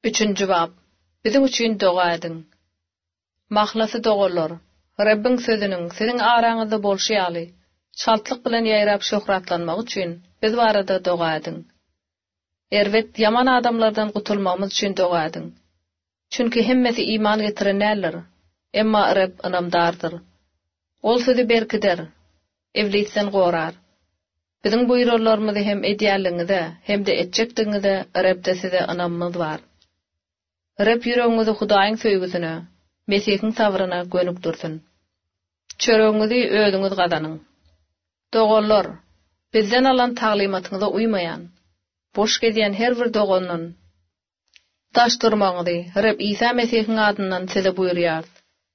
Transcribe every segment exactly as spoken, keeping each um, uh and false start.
Üçüncü bab. Bizim üçün doga edin. Mahlası dogallar. Rabbin sözünün sizin araňyzda bolşýaly, şaltlyk bilen ýaýrap şöhratlanmak üçin biz barada doga edin. Erwet yaman adamlardan gutulmamız üçin doga edin. Çünki hemmesi iman getirenler, emma Rabb anamdardyr. Ol sözi berkider, evlitsen gorar. Bizim buyrullarymyzy hem edýärliňizde hem de etjekdiňizde Rabbde size anamyz bar. Rabb ýüregiňizi Hudaýyň söýgüsine, Mesihiň sabryna gönükdirsin. Çöregiňizi özüňiz gazanyň. Dogallar, bizden alan taglimatyňyza uymayan, boş gezýän her bir dogandan taş durmaňyzy Rabb İsa Mesihiň adyndan size buýurýar.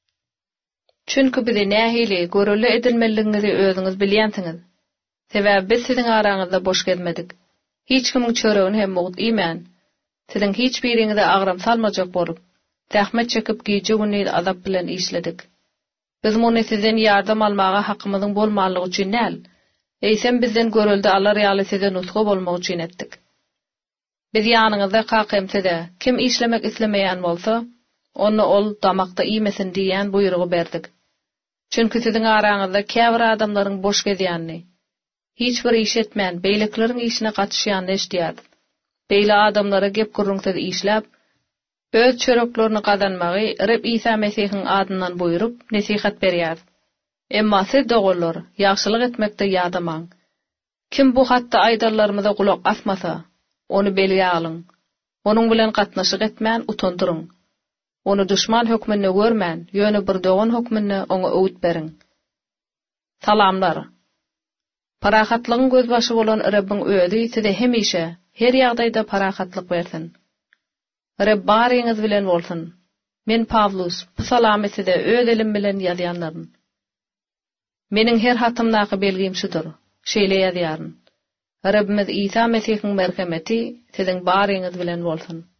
Çünki bizi nähili görüli edilmeliňizi özüňiz bilýänsiňiz. Sebäbi biz siziň araňyzda boş gezmedik. Hiç kimiň çöregini hem mugut iýmän. Sizin hiç biriňize agram salmajak bolup, zähmet çekip gije günü azap bilen işledik. Biz muny sizden ýardam almaga hakkymyzyň bolmalygy üçin näl, eýsem bizden görüldi alar ýaly size nusga bolmak üçin etdik. Biz ýanyňyzda kakemsede kim işlemek islemeýän bolsa, onu ol damakda iýmesin diýen buýrugy berdik. Çünki siziň araňyzda käbir adamlaryň boş gezýänini, hiç bir iş etmän beýlekleriň işine gatnaşýanyny eşdýärdi. Beýle adamlara gep gurrunksuz işläp, öz çöreklerini kazanmagy Rabb İsa Mesihiň adyndan buýurup nesihat berýär. Emma siz dogallar, ýagşylyk etmekde ýadamaň. Kim bu hatda aýdarlarymyza gulak asmasa, onu belge alyň. Onuň bilen gatnaşyk etmän utandyryň. Onu düşman hökmünde görmän, ýöne bir dogan hökmünde oňa öwüt beriň. Salamlar. Parahatlygyň gözbaşy bolan Rabbiň öýüdi size hemişe, her ýagdaýda parahatlyk bersin. Rabb baryňyz bilen bolsun. Men Pawlus, bu salamy size öz elim bilen ýazýanlarym. Meniň her hatymdaky belgim şudur, şeýle ýazýaryn. Rabbimiz İsa Mesihiň merhameti siziň baryňyz bilen bolsun.